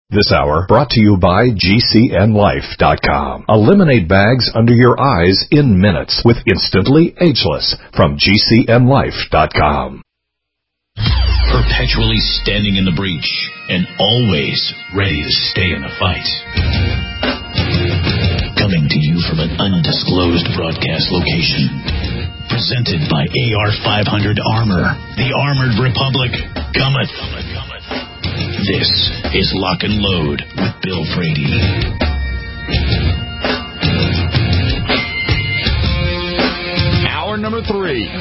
This hour brought to you by GCNLife.com. Eliminate bags under your eyes in minutes with Instantly Ageless from GCNLife.com. Perpetually standing in the breach and always ready to stay in the fight. Coming to you from an undisclosed broadcast location. Presented by AR-500 Armor, the Armored Republic cometh. This is Lock and Load with Bill Frady. Hour number 3.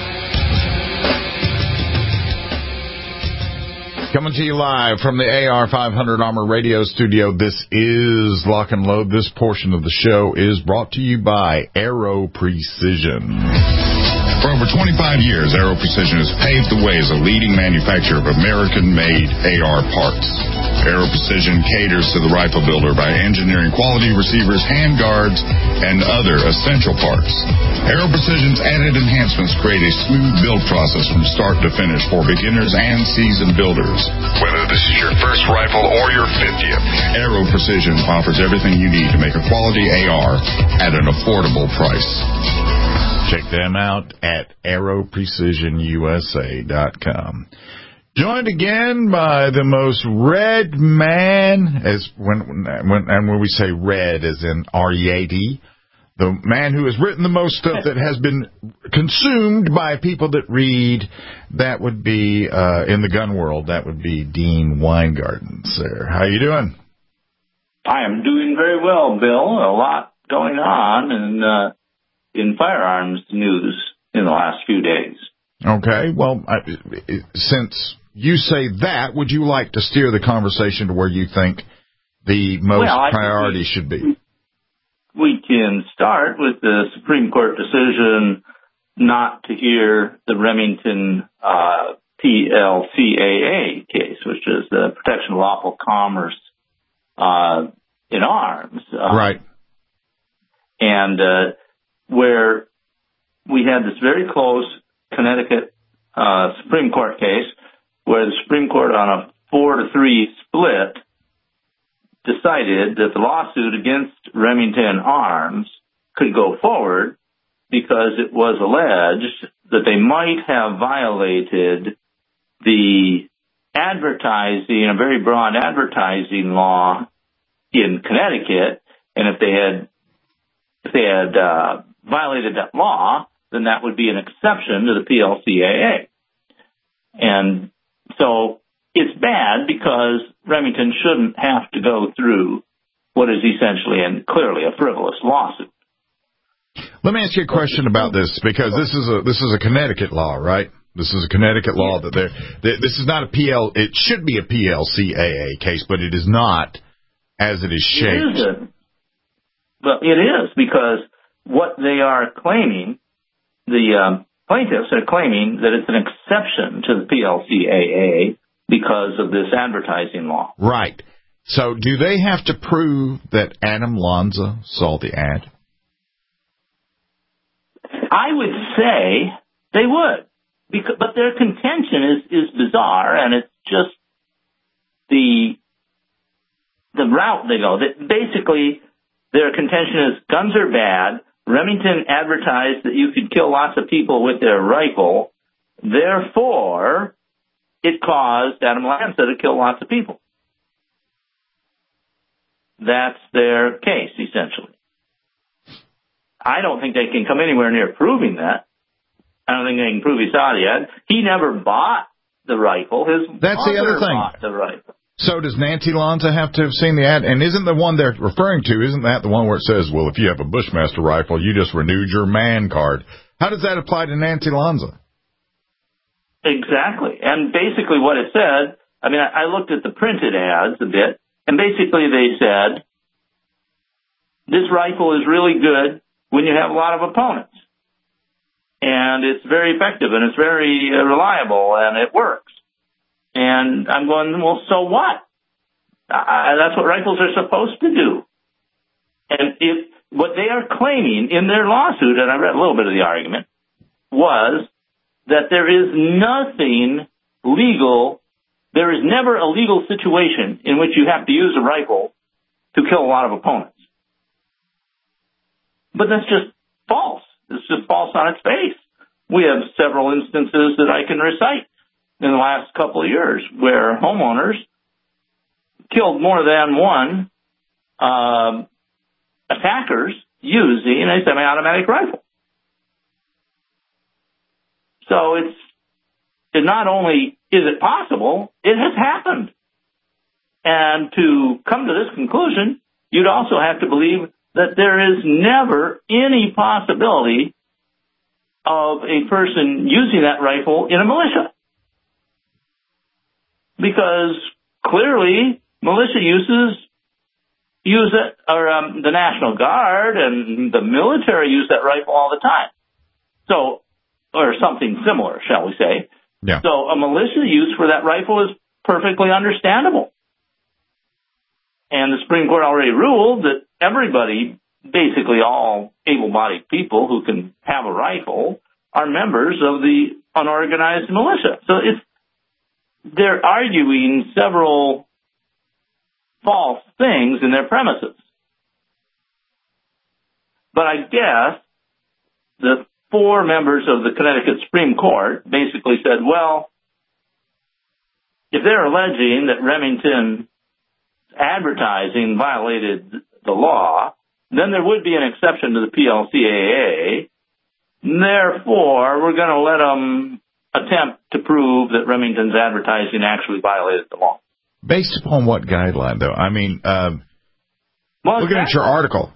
Coming to you live from the AR-500 Armor radio studio. This is Lock and Load. This portion of the show is brought to you by Aero Precision. For over 25 years, Aero Precision has paved the way as a leading manufacturer of American-made AR parts. Aero Precision caters to the rifle builder by engineering quality receivers, handguards, and other essential parts. Aero Precision's added enhancements create a smooth build process from start to finish for beginners and seasoned builders. Whether this is your first rifle or your 50th, Aero Precision offers everything you need to make a quality AR at an affordable price. Check them out at AeroPrecisionUSA.com. Joined again by the most read man, as when we say read as in R-E-A-D, the man who has written the most stuff that has been consumed by people that read. That would be in the gun world. That would be Dean Weingarten, sir. How you doing? I am doing very well, Bill. A lot going on in firearms news in the last few days. Okay. Well, since you say that, would you like to steer the conversation to where you think the most priority should be? We can start with the Supreme Court decision not to hear the Remington PLCAA case, which is the Protection of Lawful Commerce in Arms. Right. And where we had this very close Connecticut Supreme Court case where the Supreme Court on a 4-3 split decided that the lawsuit against Remington Arms could go forward because it was alleged that they might have violated the advertising, a very broad advertising law in Connecticut, and if they had violated that law, then that would be an exception to the PLCAA. And so it's bad because Remington shouldn't have to go through what is essentially and clearly a frivolous lawsuit. Let me ask you a question about this, because this is a Connecticut law, right? This is a Connecticut law that this is not it should be a PLCAA case, but it is not as it is shaped. Well, it is, because what they are claiming, the plaintiffs are claiming that it's an exception to the PLCAA because of this advertising law. Right. So do they have to prove that Adam Lanza saw the ad? I would say they would, but their contention is bizarre, and it's just the route they go. Basically, their contention is guns are bad. Remington advertised that you could kill lots of people with their rifle. Therefore, it caused Adam Lanza to kill lots of people. That's their case, essentially. I don't think they can come anywhere near proving that. I don't think they can prove he saw the ad. He never bought the rifle. That's the other thing. Bought the rifle. So does Nancy Lanza have to have seen the ad? And isn't the one they're referring to, isn't that the one where it says, well, if you have a Bushmaster rifle, you just renewed your man card? How does that apply to Nancy Lanza? Exactly. And basically what it said, I mean, I looked at the printed ads a bit, and basically they said, this rifle is really good when you have a lot of opponents. And it's very effective, and it's very reliable, and it works. And I'm going, well, so what? That's what rifles are supposed to do. And what they are claiming in their lawsuit, and I read a little bit of the argument, was that there is nothing legal there is never a legal situation in which you have to use a rifle to kill a lot of opponents. But that's just false. It's just false on its face. We have several instances that I can recite in the last couple of years where homeowners killed more than one attackers using a semi-automatic rifle. So it not only is it possible, it has happened. And to come to this conclusion, you'd also have to believe that there is never any possibility of a person using that rifle in a militia. Because clearly militia use it, or the National Guard and the military use that rifle all the time. So, or something similar, shall we say. Yeah. So a militia use for that rifle is perfectly understandable. And the Supreme Court already ruled that everybody, basically all able-bodied people who can have a rifle, are members of the unorganized militia. So they're arguing several false things in their premises. But I guess the 4 members of the Connecticut Supreme Court basically said, well, if they're alleging that Remington advertising violated the law, then there would be an exception to the PLCAA. Therefore, we're going to let them attempt to prove that Remington's advertising actually violated the law. Based upon what guideline, though? I mean, looking at your article,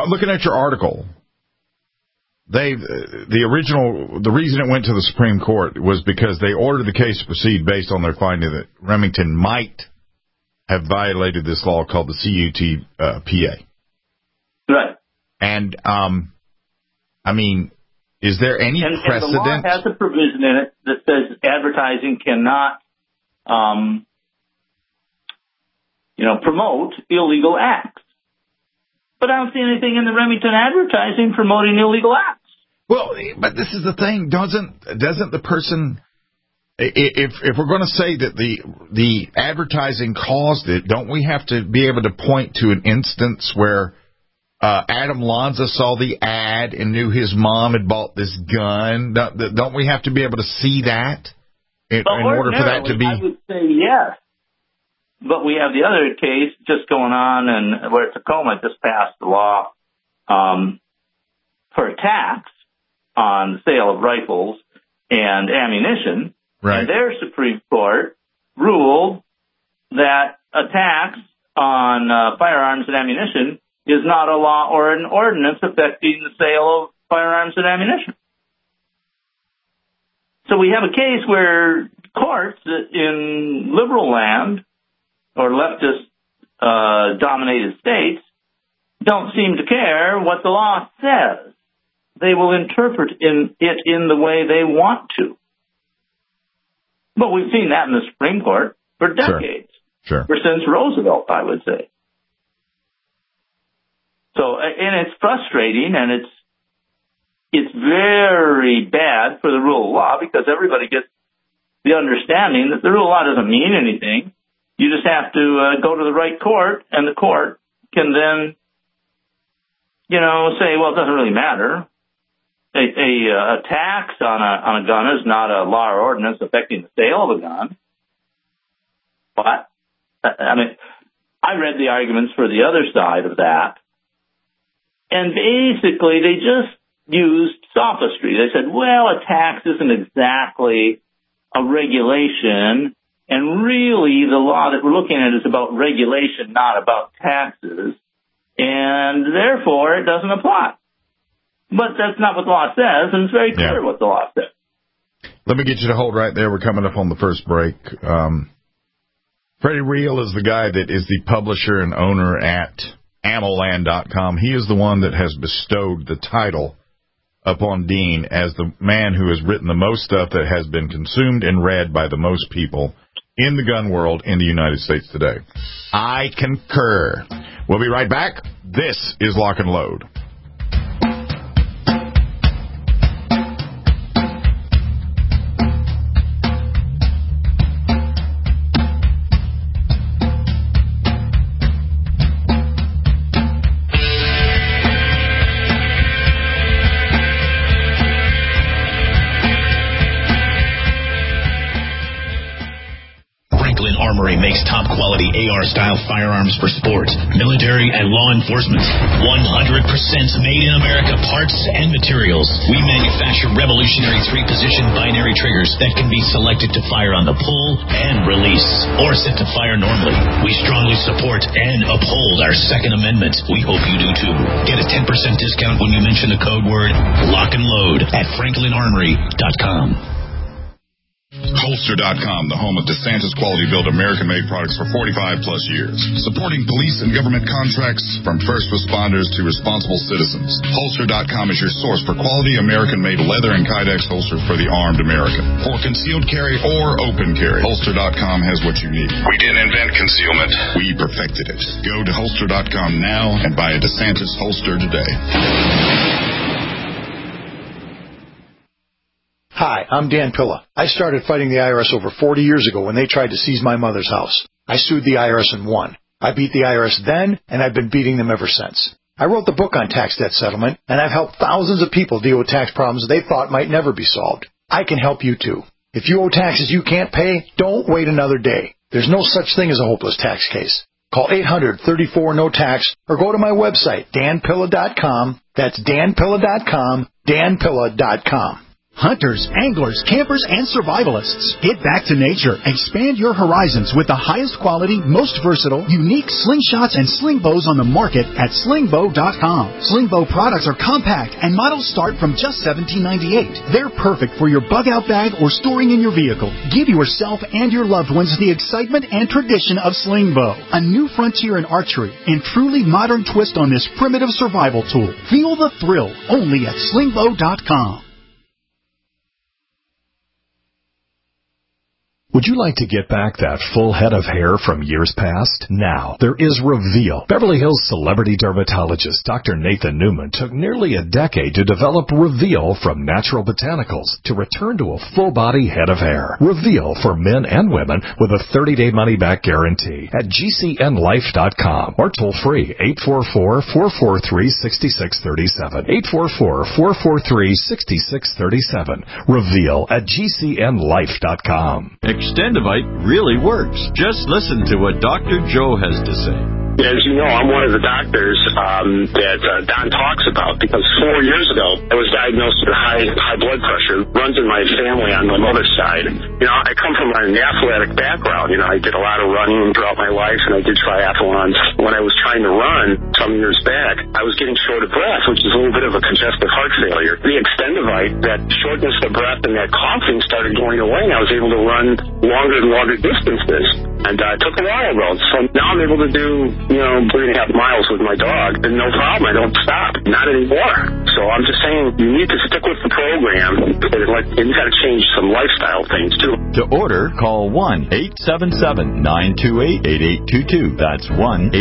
the reason it went to the Supreme Court was because they ordered the case to proceed based on their finding that Remington might have violated this law called the CUTPA. Right. And, I mean, is there any precedent? And the law has a provision in it that says advertising cannot, promote illegal acts. But I don't see anything in the Remington advertising promoting illegal acts. Well, but this is the thing. Doesn't the person, if we're going to say that the advertising caused it, don't we have to be able to point to an instance where Adam Lanza saw the ad and knew his mom had bought this gun? Don't we have to be able to see that in order for that to be? I would say yes. But we have the other case just going on, and where Tacoma just passed the law for a tax on the sale of rifles and ammunition. Right. And their Supreme Court ruled that a tax on firearms and ammunition is not a law or an ordinance affecting the sale of firearms and ammunition. So we have a case where courts in liberal land or leftist-dominated states don't seem to care what the law says. They will interpret it in the way they want to. But we've seen that in the Supreme Court for decades. Sure. Or since Roosevelt, I would say. So, and it's frustrating, and it's very bad for the rule of law because everybody gets the understanding that the rule of law doesn't mean anything. You just have to go to the right court, and the court can then, say, well, it doesn't really matter. A tax on a gun is not a law or ordinance affecting the sale of a gun. But, I mean, I read the arguments for the other side of that, and basically they just used sophistry. They said, well, a tax isn't exactly a regulation, and really the law that we're looking at is about regulation, not about taxes, and therefore it doesn't apply. But that's not what the law says, and it's very clear what the law says. Let me get you to hold right there. We're coming up on the first break. Freddie Reel is the guy that is the publisher and owner at AmmoLand.com. He is the one that has bestowed the title upon Dean as the man who has written the most stuff that has been consumed and read by the most people in the gun world in the United States today. I concur. We'll be right back. This is Lock and Load. high-quality AR-style firearms for sport, military, and law enforcement. 100% made in America parts and materials. We manufacture revolutionary 3-position binary triggers that can be selected to fire on the pull and release, or set to fire normally. We strongly support and uphold our Second Amendment. We hope you do too. Get a 10% discount when you mention the code word Lock and Load at FranklinArmory.com. Holster.com, the home of DeSantis quality-built American-made products for 45-plus years. Supporting police and government contracts from first responders to responsible citizens. Holster.com is your source for quality American-made leather and Kydex holsters for the armed American. For concealed carry or open carry, Holster.com has what you need. We didn't invent concealment. We perfected it. Go to Holster.com now and buy a DeSantis holster today. Hi, I'm Dan Pilla. I started fighting the IRS over 40 years ago when they tried to seize my mother's house. I sued the IRS and won. I beat the IRS then, and I've been beating them ever since. I wrote the book on tax debt settlement, and I've helped thousands of people deal with tax problems they thought might never be solved. I can help you too. If you owe taxes you can't pay, don't wait another day. There's no such thing as a hopeless tax case. Call 800-34-NO-TAX or go to my website, danpilla.com. That's danpilla.com, danpilla.com. Hunters, anglers, campers, and survivalists. Get back to nature. Expand your horizons with the highest quality, most versatile, unique slingshots and sling bows on the market at slingbow.com. Slingbow products are compact and models start from just $17.98. They're perfect for your bug-out bag or storing in your vehicle. Give yourself and your loved ones the excitement and tradition of Slingbow, a new frontier in archery and truly modern twist on this primitive survival tool. Feel the thrill only at slingbow.com. Would you like to get back that full head of hair from years past? Now, there is Reveal. Beverly Hills celebrity dermatologist Dr. Nathan Newman took nearly a decade to develop Reveal from natural botanicals to return to a full-body head of hair. Reveal for men and women with a 30-day money-back guarantee at GCNlife.com or toll-free 844-443-6637. 844-443-6637. Reveal at GCNlife.com. Extendivite really works. Just listen to what Dr. Joe has to say. As you know, I'm one of the doctors that Don talks about because 4 years ago, I was diagnosed with high blood pressure. It runs in my family on my mother's side. You know, I come from an athletic background. You know, I did a lot of running throughout my life, and I did triathlons. When I was trying to run some years back, I was getting short of breath, which is a little bit of a congestive heart failure. The Extendivite, that shortness of breath and that coughing started going away, and I was able to run longer and longer distances. And it took a while, though. So now I'm able to do 3.5 miles with my dog, and no problem. I don't stop. Not anymore. So I'm just saying, you need to stick with the program, and you got to change some lifestyle things, too. To order, call 1-877-928-8822. That's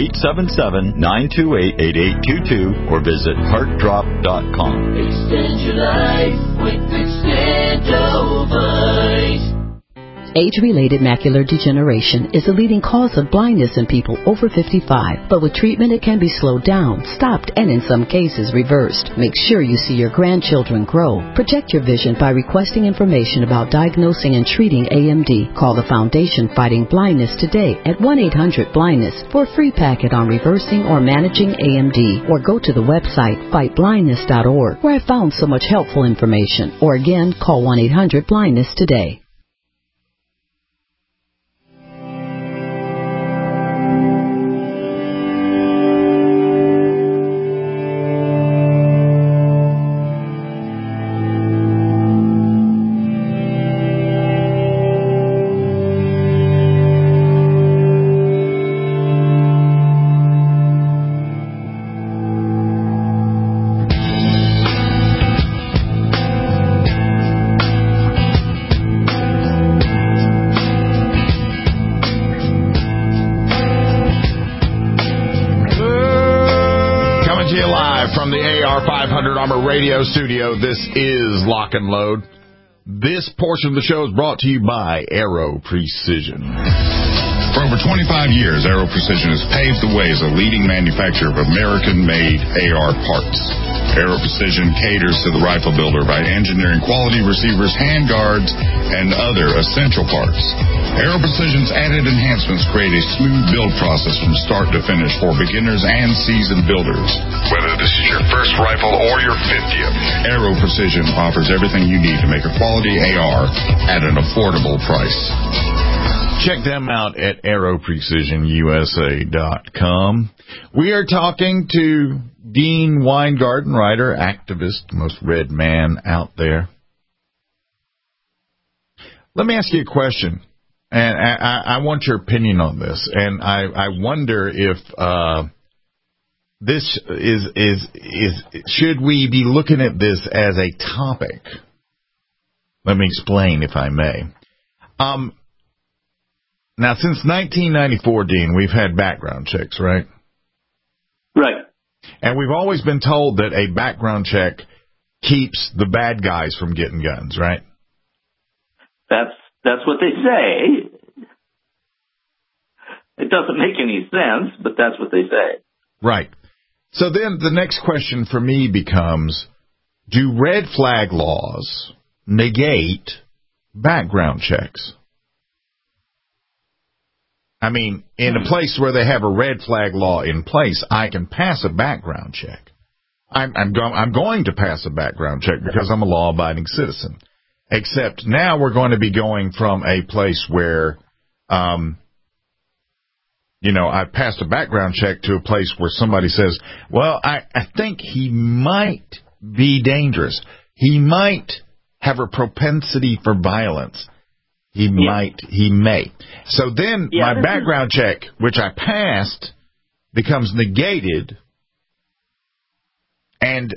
1-877-928-8822, or visit heartdrop.com. Extend your life with Extendovite. Age-related macular degeneration is the leading cause of blindness in people over 55. But with treatment, it can be slowed down, stopped, and in some cases reversed. Make sure you see your grandchildren grow. Protect your vision by requesting information about diagnosing and treating AMD. Call the Foundation Fighting Blindness today at 1-800-BLINDNESS for a free packet on reversing or managing AMD. Or go to the website fightblindness.org, where I found so much helpful information. Or again, call 1-800-BLINDNESS today. Radio studio. This is Lock and Load. This portion of the show is brought to you by Aero Precision. For over 25 years, Aero Precision has paved the way as a leading manufacturer of American-made AR parts. Aero Precision caters to the rifle builder by engineering quality receivers, handguards, and other essential parts. Aero Precision's added enhancements create a smooth build process from start to finish for beginners and seasoned builders. Whether this is your first rifle or your 50th, Aero Precision offers everything you need to make a quality AR at an affordable price. Check them out at aeroprecisionusa.com. We are talking to Dean Weingarten, writer, activist, most read man out there. Let me ask you a question, and I want your opinion on this. And I wonder if this is should we be looking at this as a topic? Let me explain, if I may. Now, since 1994, Dean, we've had background checks, right? Right. And we've always been told that a background check keeps the bad guys from getting guns, right? That's what they say. It doesn't make any sense, but that's what they say. Right. So then the next question for me becomes, do red flag laws negate background checks? I mean, in a place where they have a red flag law in place, I can pass a background check. I'm going to pass a background check because I'm a law-abiding citizen. Except now we're going to be going from a place where, I've passed a background check to a place where somebody says, well, I think he might be dangerous. He might have a propensity for violence. He may. So then my background check, which I passed, becomes negated. And,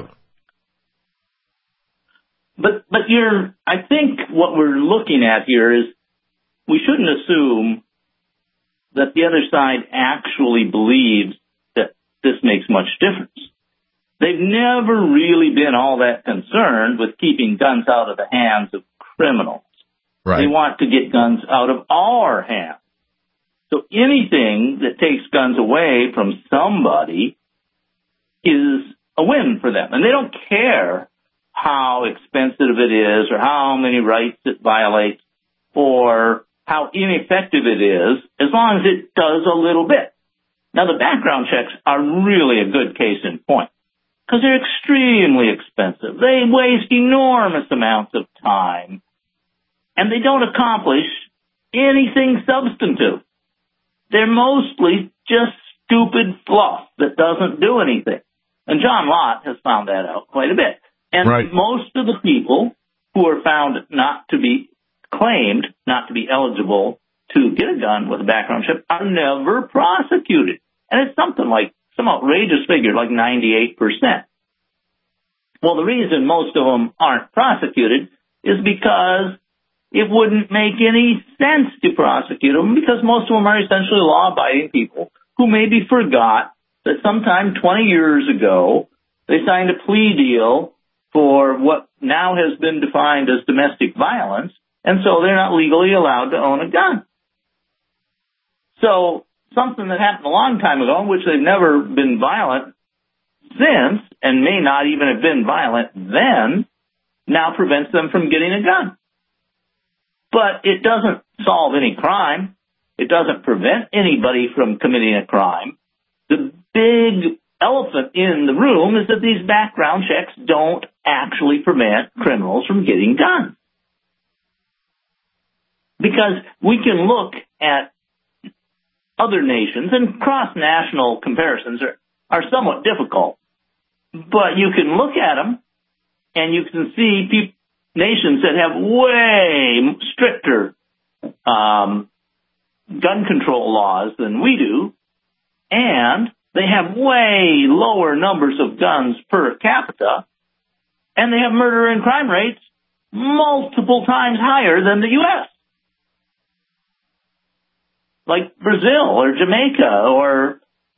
But I think what we're looking at here is we shouldn't assume that the other side actually believes that this makes much difference. They've never really been all that concerned with keeping guns out of the hands of criminals. Right. They want to get guns out of our hands. So anything that takes guns away from somebody is a win for them. And they don't care how expensive it is or how many rights it violates or how ineffective it is, as long as it does a little bit. Now, the background checks are really a good case in point because they're extremely expensive. They waste enormous amounts of time, and they don't accomplish anything substantive. They're mostly just stupid fluff that doesn't do anything. And John Lott has found that out quite a bit. And most of the people who are found claimed not to be eligible to get a gun with a background check are never prosecuted. And it's something like some outrageous figure, like 98%. Well, the reason most of them aren't prosecuted is because it wouldn't make any sense to prosecute them, because most of them are essentially law-abiding people who maybe forgot that sometime 20 years ago they signed a plea deal for what now has been defined as domestic violence, and so they're not legally allowed to own a gun. So something that happened a long time ago, in which they've never been violent since, and may not even have been violent then, now prevents them from getting a gun. But it doesn't solve any crime. It doesn't prevent anybody from committing a crime. The big elephant in the room is that these background checks don't actually prevent criminals from getting guns. Because we can look at other nations, and cross-national comparisons are somewhat difficult, but you can look at them and you can see nations that have way stricter gun control laws than we do, and they have way lower numbers of guns per capita, and they have murder and crime rates multiple times higher than the U.S. Like Brazil or Jamaica or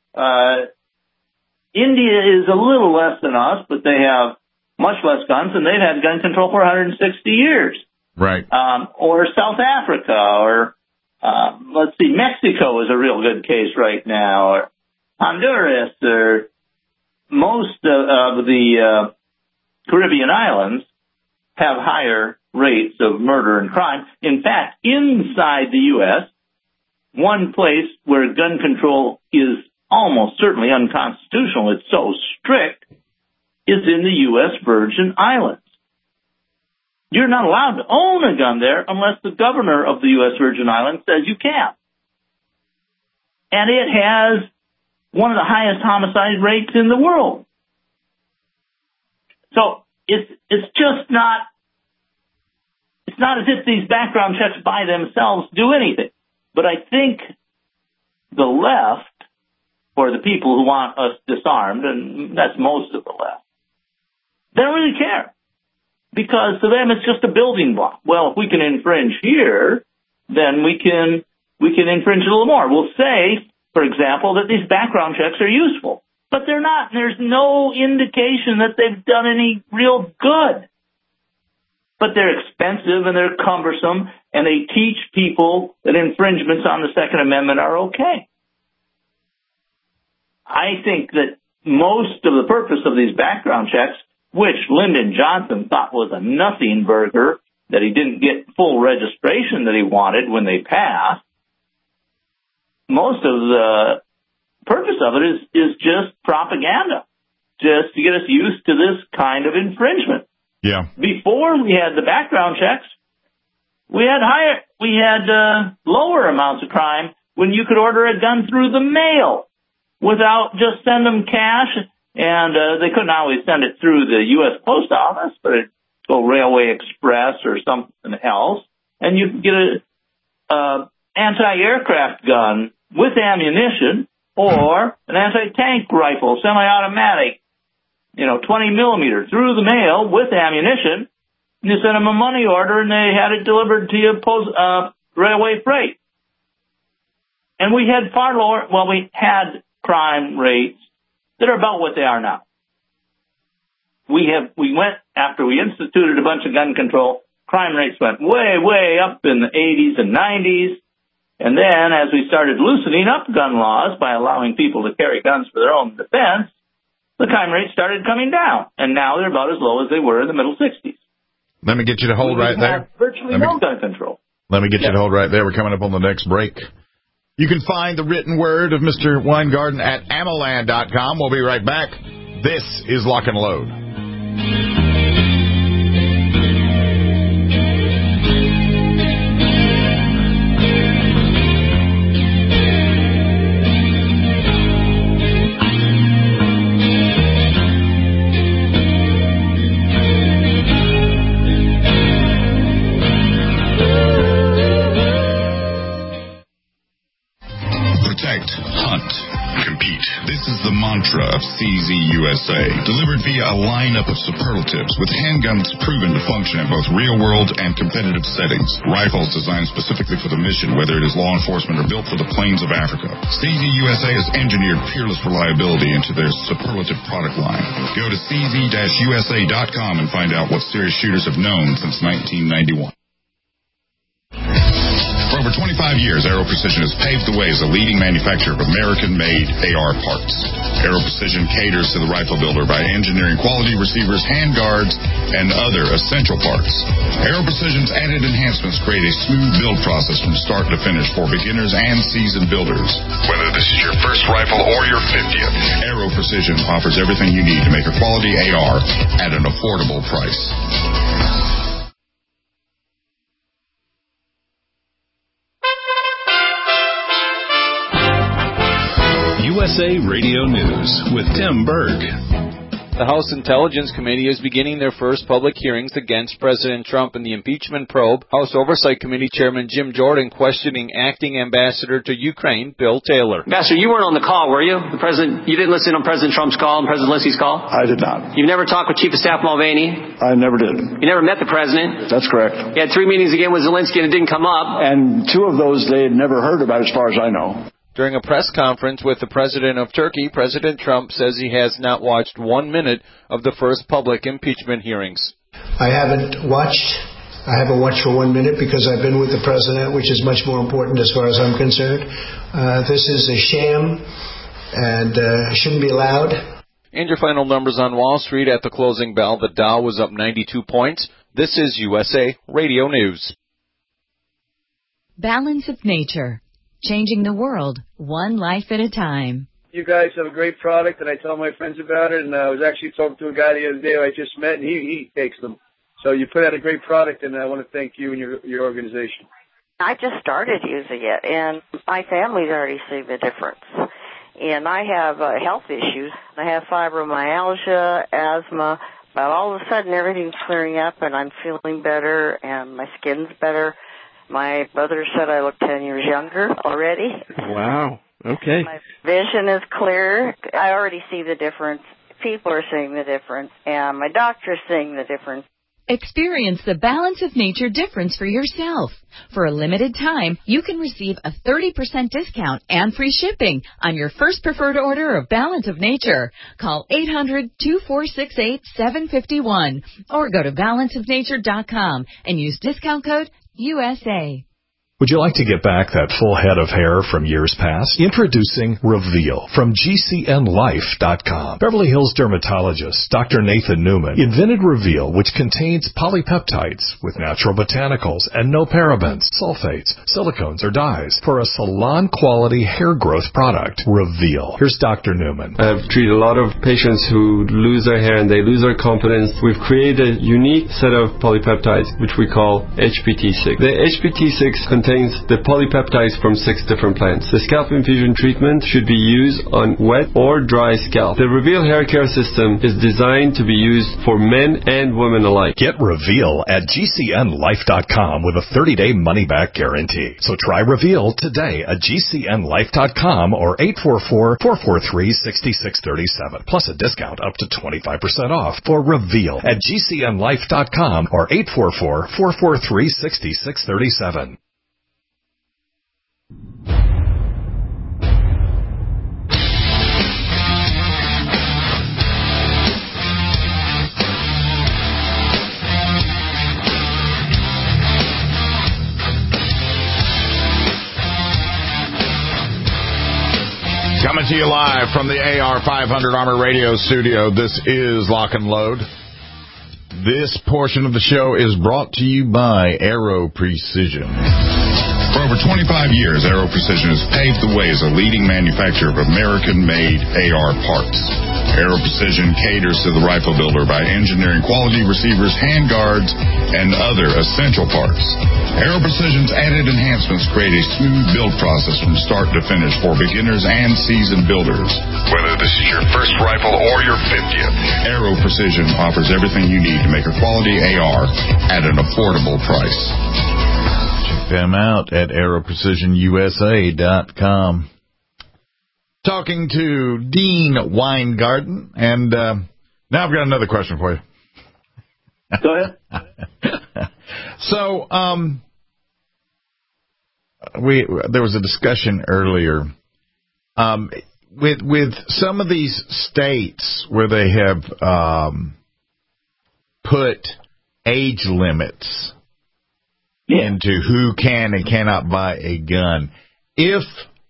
India is a little less than us, but they have much less guns, and they've had gun control for 160 years. Right. Or South Africa, or let's see, Mexico is a real good case right now, or Honduras, or most of the Caribbean islands have higher rates of murder and crime. In fact, inside the U.S., one place where gun control is almost certainly unconstitutional, it's so strict, is in the U.S. Virgin Islands. You're not allowed to own a gun there unless the governor of the U.S. Virgin Islands says you can. And it has one of the highest homicide rates in the world. So it's just not, it's not as if these background checks by themselves do anything. But I think the left, or the people who want us disarmed, and that's most of the left, they don't really care. Because to them it's just a building block. Well, if we can infringe here, then we can infringe a little more. We'll say, for example, that these background checks are useful. But they're not. There's no indication that they've done any real good. But they're expensive and they're cumbersome, and they teach people that infringements on the Second Amendment are okay. I think that most of the purpose of these background checks, which Lyndon Johnson thought was a nothing burger, that he didn't get full registration that he wanted when they passed, most of the purpose of it is just propaganda, just to get us used to this kind of infringement. Yeah. Before we had the background checks, we had lower amounts of crime when you could order a gun through the mail without just send them cash, and they couldn't always send it through the U.S. Post Office, but it'd go Railway Express or something else, and you could get a anti-aircraft gun with ammunition or an anti-tank rifle, semi-automatic, 20 millimeter through the mail with ammunition. And you sent them a money order and they had it delivered to you railway freight. And we had we had crime rates that are about what they are now. We went, after we instituted a bunch of gun control, crime rates went way, way up in the 80s and 90s. And then as we started loosening up gun laws by allowing people to carry guns for their own defense, the crime rates started coming down. And now they're about as low as they were in the middle 60s. Let me get you to hold right there. Virtually no gun control. Let me get you to hold right there. We're coming up on the next break. You can find the written word of Mr. Weingarten at AMOLAND.com. We'll be right back. This is Lock and Load. Of CZ USA, delivered via a lineup of superlatives with handguns proven to function in both real-world and competitive settings. Rifles designed specifically for the mission, whether it is law enforcement or built for the plains of Africa. CZ USA has engineered peerless reliability into their superlative product line. Go to cz-usa.com and find out what serious shooters have known since 1991. For over 25 years, Aero Precision has paved the way as a leading manufacturer of American-made AR parts. Aero Precision caters to the rifle builder by engineering quality receivers, handguards, and other essential parts. Aero Precision's added enhancements create a smooth build process from start to finish for beginners and seasoned builders. Whether this is your first rifle or your 50th, Aero Precision offers everything you need to make a quality AR at an affordable price. USA Radio News with Tim Berg. The House Intelligence Committee is beginning their first public hearings against President Trump in the impeachment probe. House Oversight Committee Chairman Jim Jordan questioning Acting Ambassador to Ukraine, Bill Taylor. Ambassador, you weren't on the call, were you? You didn't listen on President Trump's call and President Zelensky's call? I did not. You never talked with Chief of Staff Mulvaney? I never did. You never met the president? That's correct. You had 3 meetings again with Zelensky and it didn't come up. And 2 of those they had never heard about as far as I know. During a press conference with the president of Turkey, President Trump says he has not watched 1 minute of the first public impeachment hearings. I haven't watched for 1 minute because I've been with the president, which is much more important as far as I'm concerned. This is a sham and shouldn't be allowed. And your final numbers on Wall Street at the closing bell. The Dow was up 92 points. This is USA Radio News. Balance of Nature. Changing the world, one life at a time. You guys have a great product, and I tell my friends about it, and I was actually talking to a guy the other day I just met, and he takes them. So you put out a great product, and I want to thank you and your organization. I just started using it, and my family's already seen the difference. And I have health issues. I have fibromyalgia, asthma, but all of a sudden everything's clearing up, and I'm feeling better, and my skin's better. My brother said I look 10 years younger already. Wow. Okay. My vision is clear. I already see the difference. People are seeing the difference, and my doctor's seeing the difference. Experience the Balance of Nature difference for yourself. For a limited time, you can receive a 30% discount and free shipping on your first preferred order of Balance of Nature. Call 800-2468-751 or go to balanceofnature.com and use discount code USA. Would you like to get back that full head of hair from years past? Introducing Reveal from GCNLife.com. Beverly Hills dermatologist Dr. Nathan Newman invented Reveal, which contains polypeptides with natural botanicals and no parabens, sulfates, silicones, or dyes for a salon-quality hair growth product. Reveal. Here's Dr. Newman. I've treated a lot of patients who lose their hair and they lose their confidence. We've created a unique set of polypeptides, which we call HPT6. The HPT6 contains the polypeptides from 6 different plants. The scalp infusion treatment should be used on wet or dry scalp. The Reveal hair care system is designed to be used for men and women alike. Get Reveal at GCNLife.com with a 30-day money-back guarantee. So try Reveal today at GCNLife.com or 844-443-6637. Plus a discount up to 25% off for Reveal at GCNLife.com or 844-443-6637. Coming to you live from the AR500 Armor Radio studio, this is Lock and Load. This portion of the show is brought to you by Aero Precision. For over 25 years, Aero Precision has paved the way as a leading manufacturer of American-made AR parts. Aero Precision caters to the rifle builder by engineering quality receivers, handguards, and other essential parts. Aero Precision's added enhancements create a smooth build process from start to finish for beginners and seasoned builders. Whether this is your first rifle or your 50th, Aero Precision offers everything you need to make a quality AR at an affordable price. Them out at aeroprecisionusa.com. Talking to Dean Weingarten, and now I've got another question for you. Go ahead. So, there was a discussion earlier with some of these states where they have put age limits into who can and cannot buy a gun. If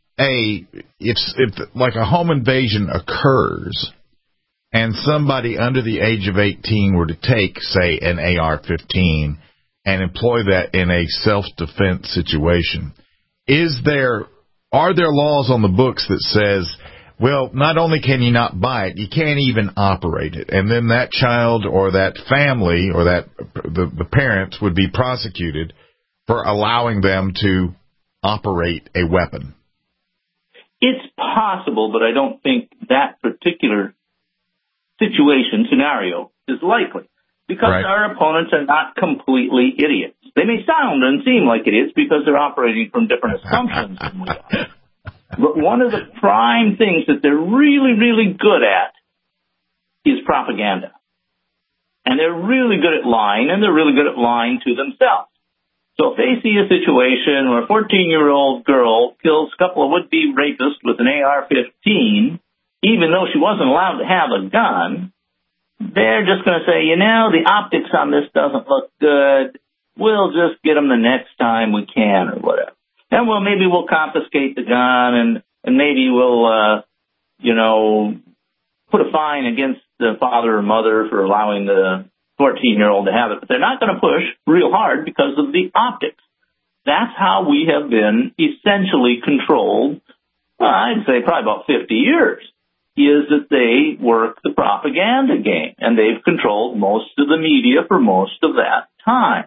like a home invasion occurs and somebody under the age of 18 were to take, say, an AR-15 and employ that in a self-defense situation, are there laws on the books that says, well, not only can you not buy it, you can't even operate it, and then that child or that family or that the parents would be prosecuted for allowing them to operate a weapon? It's possible, but I don't think that particular scenario is likely, because our opponents are not completely idiots. They may sound and seem like idiots because they're operating from different assumptions than we are. But one of the prime things that they're really, really good at is propaganda. And they're really good at lying, and they're really good at lying to themselves. So if they see a situation where a 14-year-old girl kills a couple of would-be rapists with an AR-15, even though she wasn't allowed to have a gun, they're just going to say, the optics on this doesn't look good. We'll just get them the next time we can or whatever. And maybe we'll confiscate the gun and maybe we'll, put a fine against the father or mother for allowing the 14-year-old to have it, but they're not going to push real hard because of the optics. That's how we have been essentially controlled, I'd say probably about 50 years, is that they work the propaganda game, and they've controlled most of the media for most of that time.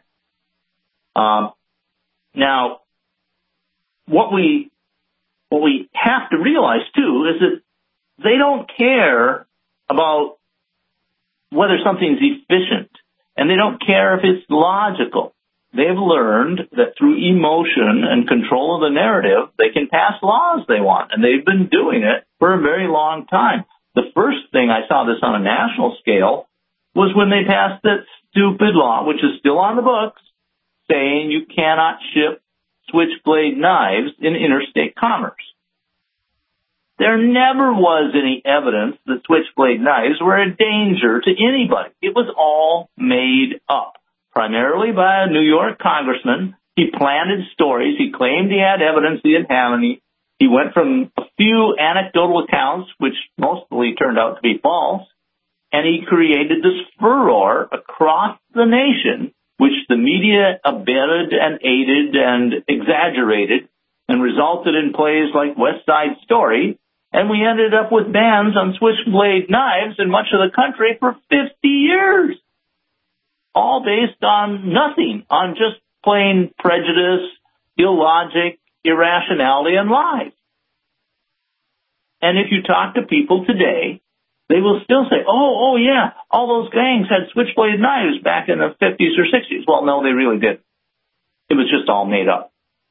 Now, what we have to realize, too, is that they don't care about whether something's efficient, and they don't care if it's logical. They've learned that through emotion and control of the narrative, they can pass laws they want, and they've been doing it for a very long time. The first thing I saw this on a national scale was when they passed that stupid law, which is still on the books, saying you cannot ship switchblade knives in interstate commerce. There never was any evidence that switchblade knives were a danger to anybody. It was all made up, primarily by a New York congressman. He planted stories. He claimed he had evidence. He didn't have any. He went from a few anecdotal accounts, which mostly turned out to be false, and he created this furor across the nation, which the media abetted and aided and exaggerated, and resulted in plays like West Side Story. And we ended up with bans on switchblade knives in much of the country for 50 years, all based on nothing, on just plain prejudice, illogic, irrationality, and lies. And if you talk to people today, they will still say, oh, yeah, all those gangs had switchblade knives back in the 50s or 60s. Well, no, they really didn't. It was just all made up.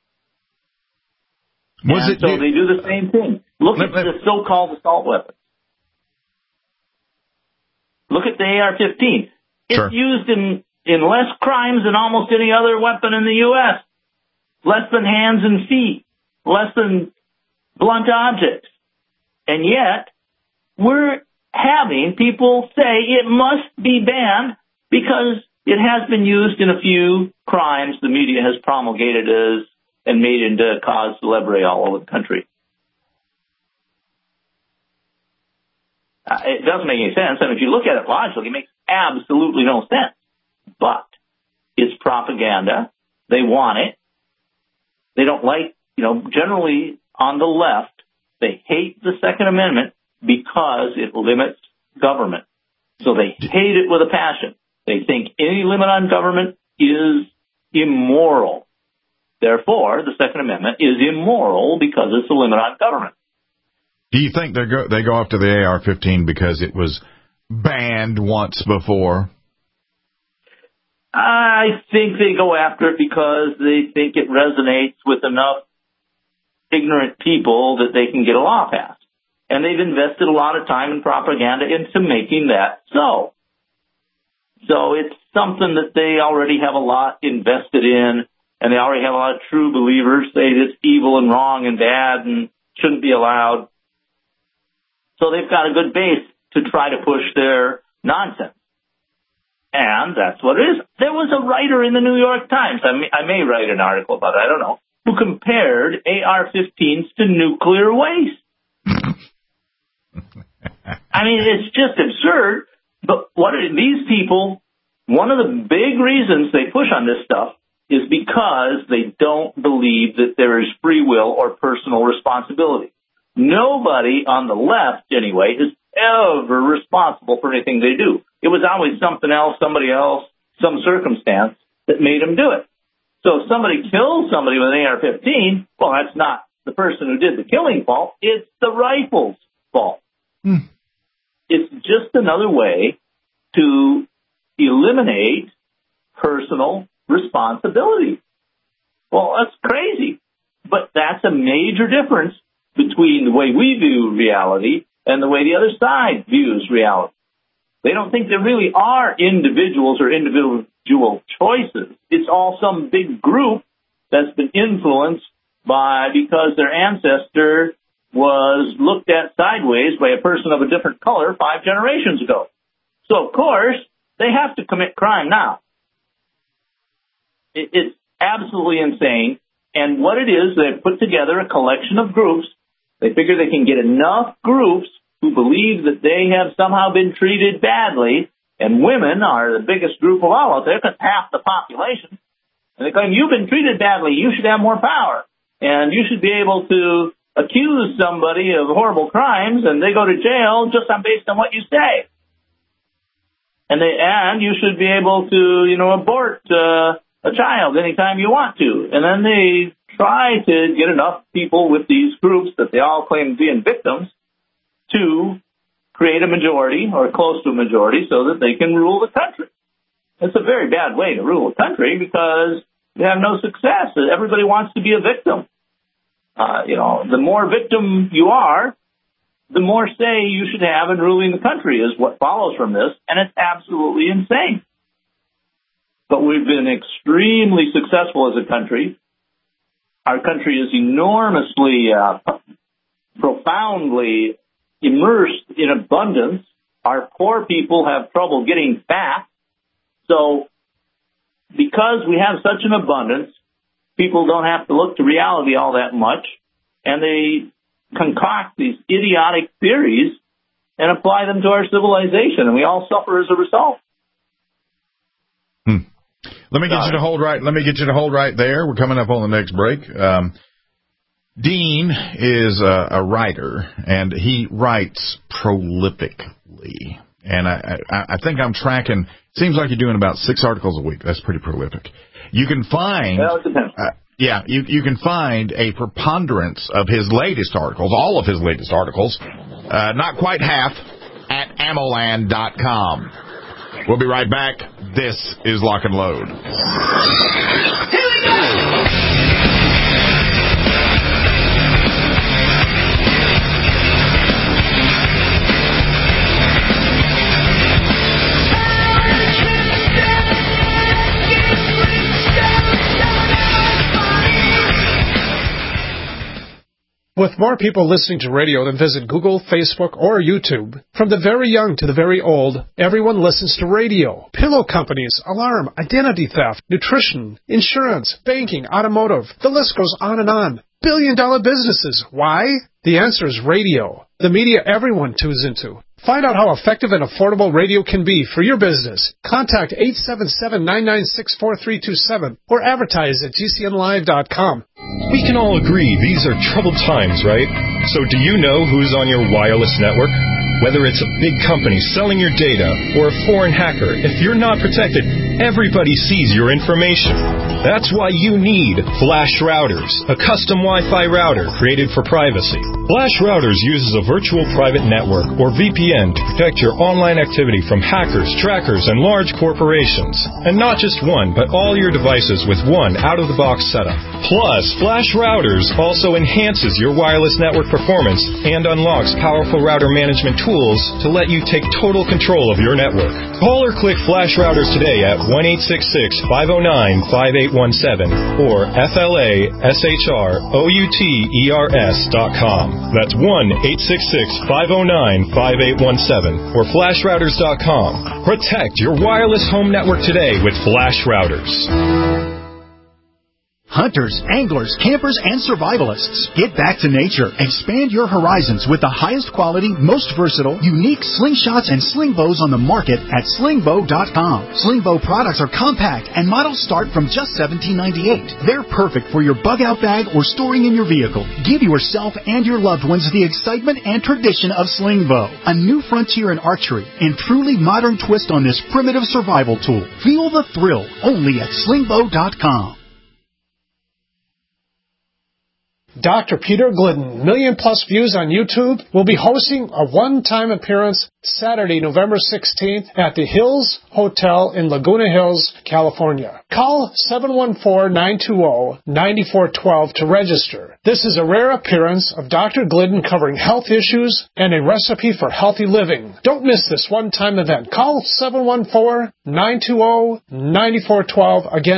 So they do the same thing. Look at the so-called assault weapons. Look at the AR-15. It's used in less crimes than almost any other weapon in the U.S. Less than hands and feet. Less than blunt objects. And yet, we're having people say it must be banned because it has been used in a few crimes the media has promulgated as and made into cause célèbre all over the country. It doesn't make any sense, and if you look at it logically, it makes absolutely no sense. But it's propaganda. They want it. They don't like, generally on the left, they hate the Second Amendment because it limits government. So they hate it with a passion. They think any limit on government is immoral. Therefore, the Second Amendment is immoral because it's a limit on government. Do you think they go after the AR-15 because it was banned once before? I think they go after it because they think it resonates with enough ignorant people that they can get a law passed. And they've invested a lot of time and propaganda into making that so. So it's something that they already have a lot invested in, and they already have a lot of true believers say it's evil and wrong and bad and shouldn't be allowed. So they've got a good base to try to push their nonsense. And that's what it is. There was a writer in the New York Times, I may write an article about it, I don't know, who compared AR-15s to nuclear waste. I mean, it's just absurd. But these people, one of the big reasons they push on this stuff is because they don't believe that there is free will or personal responsibility. Nobody on the left, anyway, is ever responsible for anything they do. It was always something else, somebody else, some circumstance that made them do it. So if somebody kills somebody with an AR-15, well, that's not the person who did the killing fault. It's the rifle's fault. It's just another way to eliminate personal responsibility. Well, that's crazy. But that's a major difference between the way we view reality and the way the other side views reality. They don't think there really are individuals or individual choices. It's all some big group that's been influenced because their ancestor was looked at sideways by a person of a different color 5 generations ago. So, of course, they have to commit crime now. It's absolutely insane. And what it is, they've put together a collection of groups. They figure they can get enough groups who believe that they have somehow been treated badly, and women are the biggest group of all out there, because half the population, and they claim you've been treated badly, you should have more power, and you should be able to accuse somebody of horrible crimes, and they go to jail just based on what you say. And you should be able to, abort a child anytime you want to. And then they try to get enough people with these groups that they all claim to be victims to create a majority or close to a majority so that they can rule the country. It's a very bad way to rule a country because you have no success. Everybody wants to be a victim. The more victim you are, the more say you should have in ruling the country is what follows from this, and it's absolutely insane. But we've been extremely successful as a country. Our country is enormously, profoundly immersed in abundance. Our poor people have trouble getting fat. So because we have such an abundance, people don't have to look to reality all that much, and they concoct these idiotic theories and apply them to our civilization, and we all suffer as a result. Let me get you to hold right there. We're coming up on the next break. Dean is a writer, and he writes prolifically. And I think I'm tracking. Seems like you're doing about 6 articles a week. That's pretty prolific. You can find, you can find a preponderance of his latest articles, all of his latest articles, not quite half, at AmmoLand.com. We'll be right back. This is Lock and Load. Here we go! With more people listening to radio than visit Google, Facebook, or YouTube, from the very young to the very old, everyone listens to radio. Pillow companies, alarm, identity theft, nutrition, insurance, banking, automotive, the list goes on and on. Billion-dollar businesses. Why? The answer is radio. The media everyone tunes into. Find out how effective and affordable radio can be for your business. Contact 877-996-4327 or advertise at GCNlive.com. We can all agree these are troubled times, right? So do you know who's on your wireless network? Whether it's a big company selling your data or a foreign hacker, if you're not protected, everybody sees your information. That's why you need Flash Routers, a custom Wi-Fi router created for privacy. Flash Routers uses a virtual private network, or VPN, to protect your online activity from hackers, trackers, and large corporations. And not just one, but all your devices with one out-of-the-box setup. Plus, Flash Routers also enhances your wireless network performance and unlocks powerful router management tools to let you take total control of your network. Call or click Flash Routers today at 1-866-509-5817 or FLASHROUTERS.com. That's 1-866-509-5817 or FlashRouters.com. Protect your wireless home network today with Flash Routers. Hunters, anglers, campers, and survivalists. Get back to nature. Expand your horizons with the highest quality, most versatile, unique slingshots and sling bows on the market at slingbow.com. Slingbow products are compact and models start from just $17.98. They're perfect for your bug-out bag or storing in your vehicle. Give yourself and your loved ones the excitement and tradition of Slingbow, a new frontier in archery and truly modern twist on this primitive survival tool. Feel the thrill only at slingbow.com. Dr. Peter Glidden, million-plus views on YouTube, will be hosting a one-time appearance Saturday, November 16th at the Hills Hotel in Laguna Hills, California. Call 714-920-9412 to register. This is a rare appearance of Dr. Glidden covering health issues and a recipe for healthy living. Don't miss this one-time event. Call 714-920-9412. Again,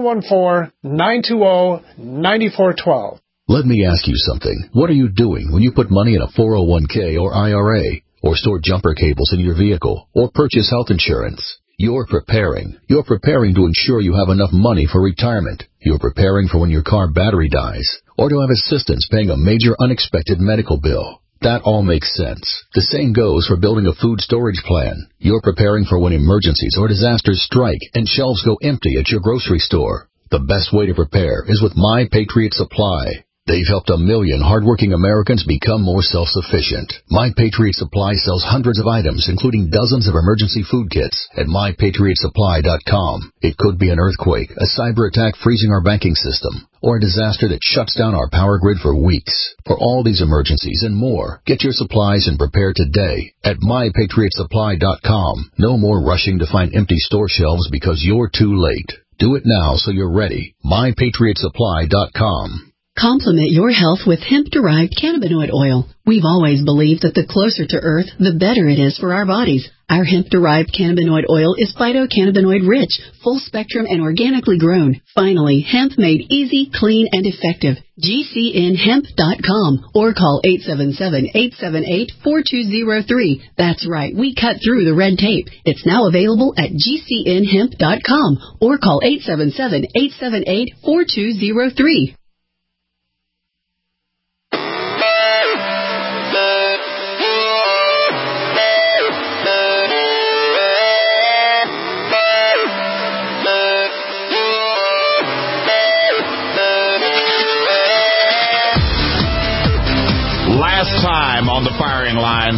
714-920-9412. Let me ask you something. What are you doing when you put money in a 401k or IRA, or store jumper cables in your vehicle, or purchase health insurance? You're preparing. You're preparing to ensure you have enough money for retirement. You're preparing for when your car battery dies, or to have assistance paying a major unexpected medical bill. That all makes sense. The same goes for building a food storage plan. You're preparing for when emergencies or disasters strike and shelves go empty at your grocery store. The best way to prepare is with My Patriot Supply. They've helped 1 million hardworking Americans become more self-sufficient. My Patriot Supply sells hundreds of items, including dozens of emergency food kits at MyPatriotSupply.com. It could be an earthquake, a cyber attack freezing our banking system, or a disaster that shuts down our power grid for weeks. For all these emergencies and more, get your supplies and prepare today at MyPatriotSupply.com. No more rushing to find empty store shelves because you're too late. Do it now so you're ready. MyPatriotSupply.com. Complement your health with hemp-derived cannabinoid oil. We've always believed that the closer to Earth, the better it is for our bodies. Our hemp-derived cannabinoid oil is phytocannabinoid-rich, full-spectrum, and organically grown. Finally, hemp made easy, clean, and effective. GCNhemp.com or call 877-878-4203. That's right, we cut through the red tape. It's now available at GCNhemp.com or call 877-878-4203. Time on the firing line.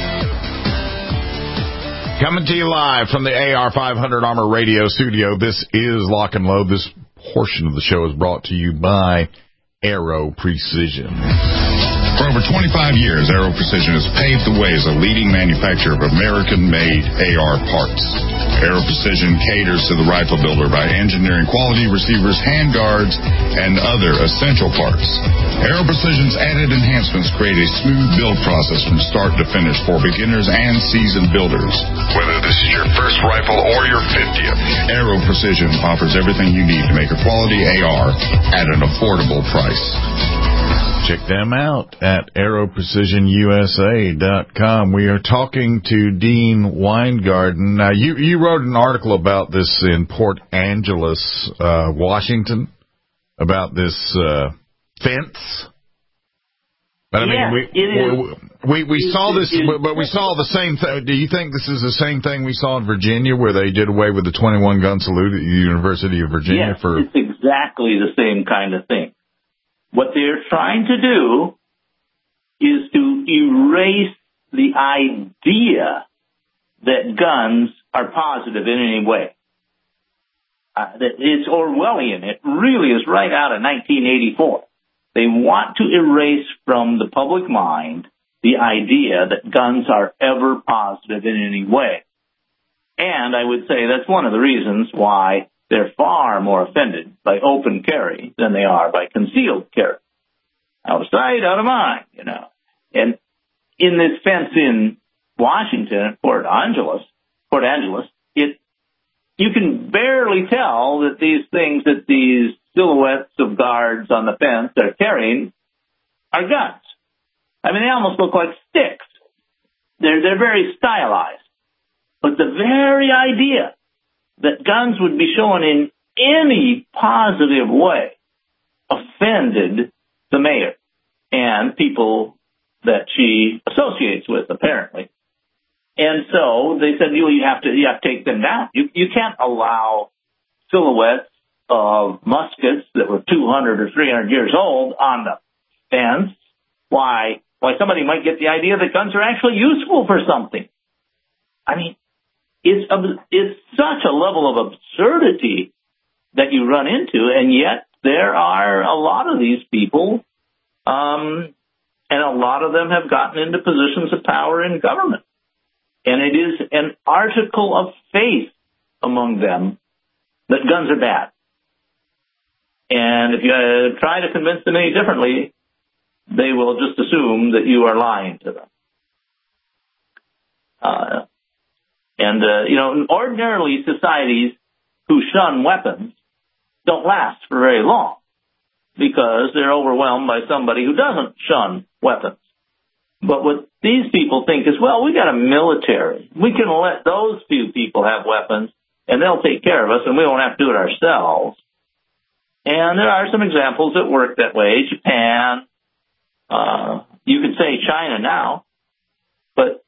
Coming to you live from the AR500 Armor Radio Studio. This is Lock and Load. This portion of the show is brought to you by Aero Precision. For over 25 years, Aero Precision has paved the way as a leading manufacturer of American-made AR parts. Aero Precision caters to the rifle builder by engineering quality receivers, handguards, and other essential parts. Aero Precision's added enhancements create a smooth build process from start to finish for beginners and seasoned builders. Whether this is your first rifle or your 50th, Aero Precision offers everything you need to make a quality AR at an affordable price. Check them out at AeroPrecisionUSA.com. We are talking to Dean Weingarten. Now, you wrote an article about this in Port Angeles, Washington, about this fence. But I mean, we saw this, but we saw the same thing. Do you think this is the same thing we saw in Virginia, where they did away with the 21 gun salute at the University of Virginia? Yes, it's exactly the same kind of thing. What they're trying to do is to erase the idea that guns are positive in any way. It's Orwellian. It really is right out of 1984. They want to erase from the public mind the idea that guns are ever positive in any way. And I would say that's one of the reasons why they're far more offended by open carry than they are by concealed carry. Out of sight, out of mind, you know. And in this fence in Washington at Port Angeles, you can barely tell that these things, that these silhouettes of guards on the fence that are carrying are guns. I mean, they almost look like sticks. They're very stylized. But the very idea that guns would be shown in any positive way offended the mayor and people that she associates with, apparently. And so they said, you have to take them down. You can't allow silhouettes of muskets that were 200 or 300 years old on the fence. Why somebody might get the idea that guns are actually useful for something. I mean, it's such a level of absurdity that you run into, and yet there are a lot of these people, and a lot of them have gotten into positions of power in government. And it is an article of faith among them that guns are bad. And if you try to convince them any differently, they will just assume that you are lying to them. Ordinarily societies who shun weapons don't last for very long because they're overwhelmed by somebody who doesn't shun weapons. But what these people think is, well, we got a military. We can let those few people have weapons and they'll take care of us and we won't have to do it ourselves. And there are some examples that work that way. Japan, you could say China now, but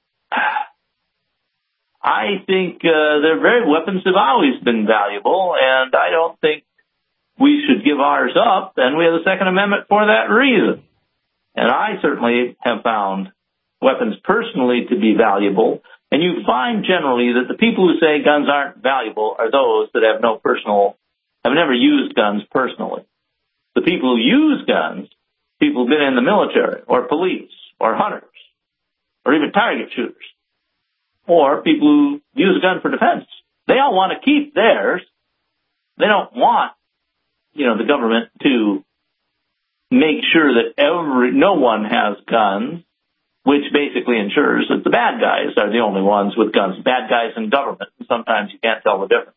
I think their very weapons have always been valuable, and I don't think we should give ours up, and we have the Second Amendment for that reason. And I certainly have found weapons personally to be valuable, and you find generally that the people who say guns aren't valuable are those that have never used guns personally. The people who use guns, people who've been in the military or police or hunters or even target shooters or people who use a gun for defense, they all want to keep theirs. They don't want, the government to make sure that no one has guns, which basically ensures that the bad guys are the only ones with guns. Bad guys in government. Sometimes you can't tell the difference.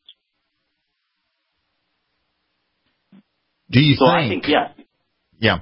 Do you think? I think yes. Yeah.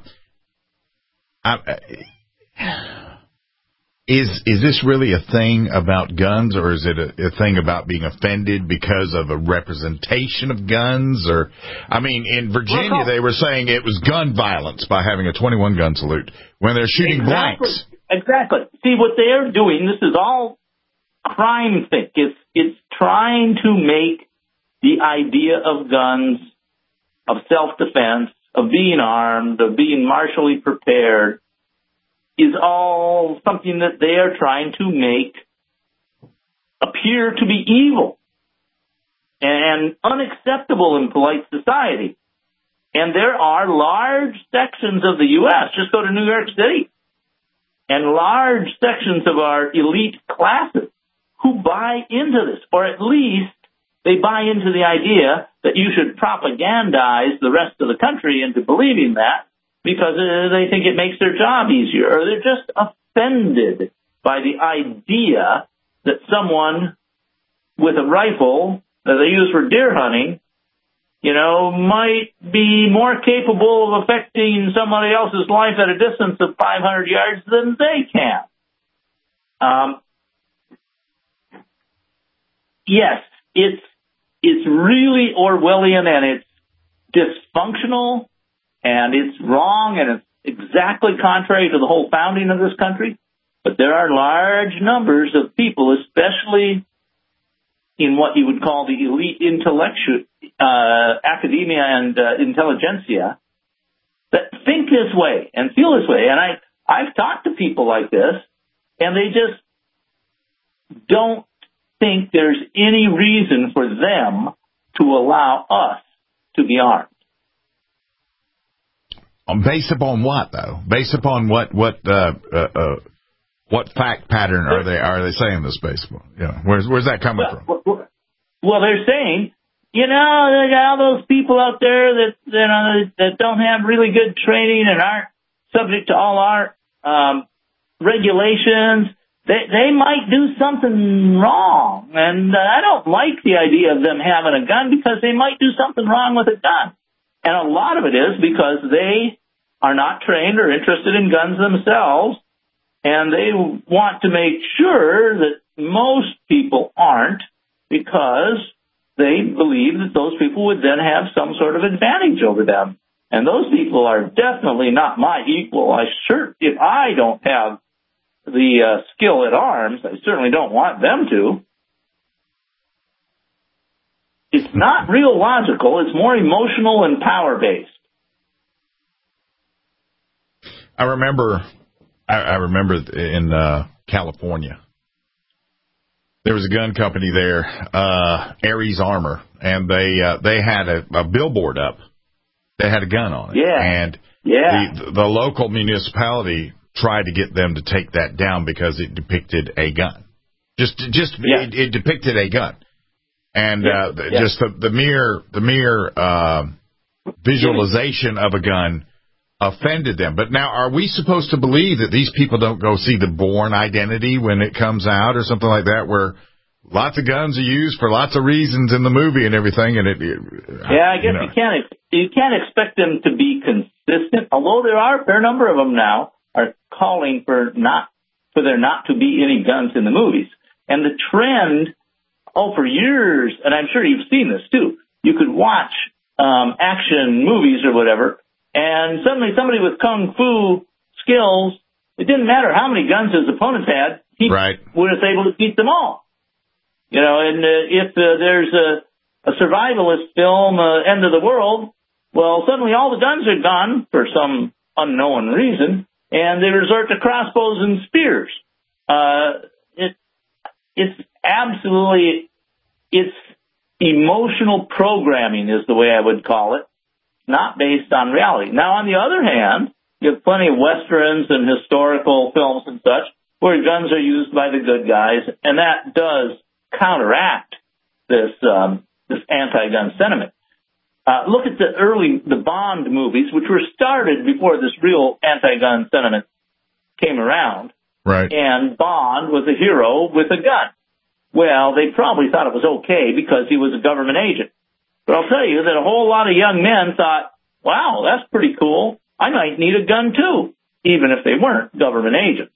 Is this really a thing about guns, or is it a thing about being offended because of a representation of guns? Or, in Virginia, they were saying it was gun violence by having a 21-gun salute when they're shooting blanks. Exactly. See, what they're doing, this is all crime think. It's trying to make the idea of guns, of self-defense, of being armed, of being martially prepared, is all something that they are trying to make appear to be evil and unacceptable in polite society. And there are large sections of the U.S., just go to New York City, and large sections of our elite classes who buy into this, or at least they buy into the idea that you should propagandize the rest of the country into believing that because they think it makes their job easier, or they're just offended by the idea that someone with a rifle that they use for deer hunting, might be more capable of affecting somebody else's life at a distance of 500 yards than they can. Yes, it's really Orwellian, and it's dysfunctional, and it's wrong, and it's exactly contrary to the whole founding of this country. But there are large numbers of people, especially in what you would call the elite intellectual, academia and intelligentsia, that think this way and feel this way. And I've talked to people like this, and they just don't think there's any reason for them to allow us to be armed. Based upon what, though? Based upon what fact pattern are they saying this based upon? Where's that coming from? Well, they're saying, they got all those people out there that don't have really good training and aren't subject to all our regulations. They might do something wrong, and I don't like the idea of them having a gun because they might do something wrong with a gun. And a lot of it is because they are not trained or interested in guns themselves, and they want to make sure that most people aren't, because they believe that those people would then have some sort of advantage over them. And those people are definitely not my equal. If I don't have the skill at arms, I certainly don't want them to. It's not real logical. It's more emotional and power-based. I remember in California, there was a gun company there, Ares Armor, and they had a billboard up that had a gun on it. Yeah. And the local municipality tried to get them to take that down because it depicted a gun. It depicted a gun. And just the mere visualization of a gun offended them. But now, are we supposed to believe that these people don't go see the Bourne Identity when it comes out or something like that, where lots of guns are used for lots of reasons in the movie and everything? And I guess you can't expect them to be consistent. Although there are a fair number of them now are calling for there not to be any guns in the movies. And the trend, for years, and I'm sure you've seen this too, you could watch action movies or whatever, and suddenly somebody with kung fu skills it didn't matter how many guns his opponents had, he was able to beat them all. You know, and if there's a survivalist film, End of the World, well, suddenly all the guns are gone for some unknown reason, and they resort to crossbows and spears. It's emotional programming is the way I would call it, not based on reality. Now, on the other hand, you have plenty of westerns and historical films and such where guns are used by the good guys, and that does counteract this anti-gun sentiment. Look at the Bond movies, which were started before this real anti-gun sentiment came around. Right. And Bond was a hero with a gun. Well, they probably thought it was okay because he was a government agent. But I'll tell you that a whole lot of young men thought, wow, that's pretty cool. I might need a gun too, even if they weren't government agents.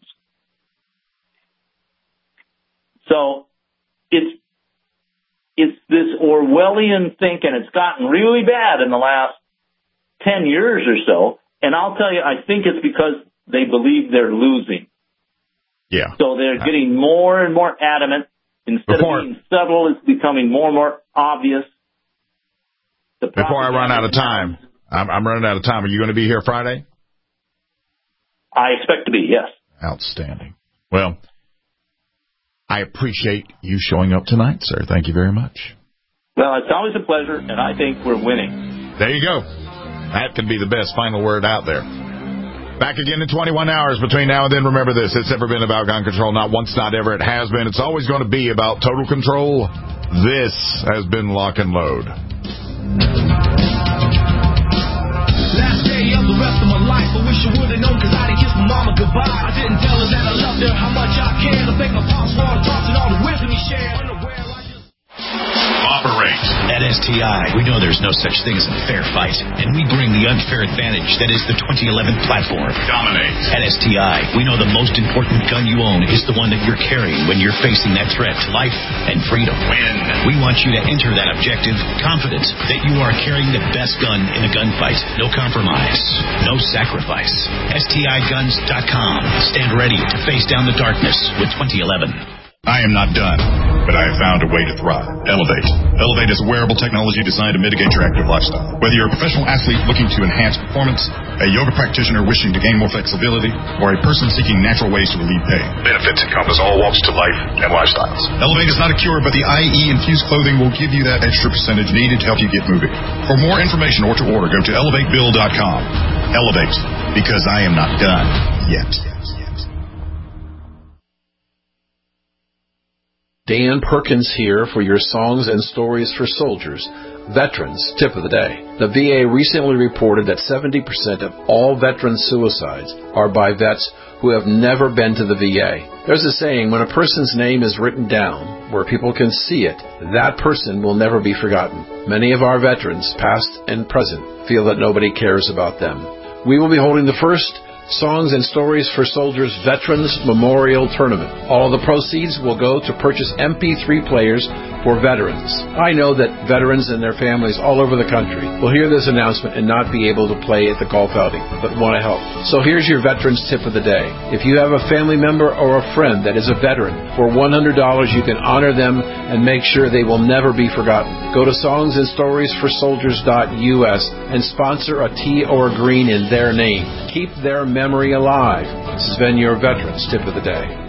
So it's this Orwellian thinking. It's gotten really bad in the last 10 years or so. And I'll tell you, I think it's because they believe they're losing. Yeah. So they're getting more and more adamant. Instead of being subtle, it's becoming more and more obvious. Before I run out of time, I'm running out of time. Are you going to be here Friday? I expect to be, yes. Outstanding. Well, I appreciate you showing up tonight, sir. Thank you very much. Well, it's always a pleasure, and I think we're winning. There you go. That could be the best final word out there. Back again in 21 hours between now and then. Remember this, it's never been about gun control. Not once, not ever. It has been. It's always going to be about total control. This has been Lock and Load. Last day of the rest of my life, I wish I would've known, cause I didn't kiss my mama goodbye. I didn't tell her that I loved her, how much I cared. I thank my pops for all the thoughts and all the wisdom he shared. Operate. At STI, we know there's no such thing as a fair fight, and we bring the unfair advantage that is the 2011 platform. Dominate. At STI, we know the most important gun you own is the one that you're carrying when you're facing that threat to life and freedom. Win. We want you to enter that objective confident that you are carrying the best gun in a gunfight. No compromise. No sacrifice. STIguns.com. Stand ready to face down the darkness with 2011. I am not done, but I have found a way to thrive. Elevate. Elevate is a wearable technology designed to mitigate your active lifestyle. Whether you're a professional athlete looking to enhance performance, a yoga practitioner wishing to gain more flexibility, or a person seeking natural ways to relieve pain, benefits encompass all walks to life and lifestyles. Elevate is not a cure, but the IE-infused clothing will give you that extra percentage needed to help you get moving. For more information or to order, go to elevatebill.com. Elevate, because I am not done yet. Dan Perkins here for your Songs and Stories for Soldiers, Veterans Tip of the Day. The VA recently reported that 70% of all veteran suicides are by vets who have never been to the VA. There's a saying, when a person's name is written down where people can see it, that person will never be forgotten. Many of our veterans, past and present, feel that nobody cares about them. We will be holding the first Songs and Stories for Soldiers Veterans Memorial Tournament. All of the proceeds will go to purchase MP3 players for veterans. I know that veterans and their families all over the country will hear this announcement and not be able to play at the golf outing, but want to help. So here's your Veterans Tip of the Day. If you have a family member or a friend that is a veteran, for $100 you can honor them and make sure they will never be forgotten. Go to songsandstoriesforsoldiers.us and sponsor a tea or a green in their name. Keep their memory alive. This has been your Veterans Tip of the Day.